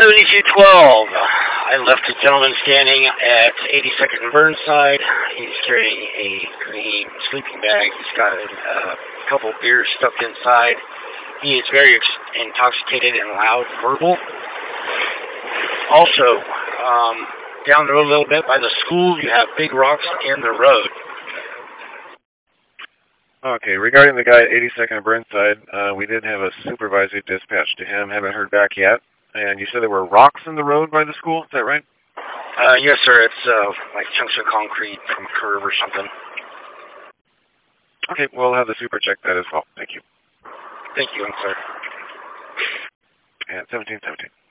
7212. I left a gentleman standing at 82nd and Burnside. He's carrying a green sleeping bag. He's got a couple beers stuffed inside. He is very intoxicated and loud verbal. Also, down the road a little bit by the school, you have big rocks in the road. Okay, regarding the guy at 82nd and Burnside, we did have a supervisor dispatched to him. Haven't heard back yet. And you said there were rocks in the road by the school, is that right? Yes, sir. It's like chunks of concrete from a curve or something. Okay, we'll have the super check that as well. Thank you. Thank you, sir. And 1717.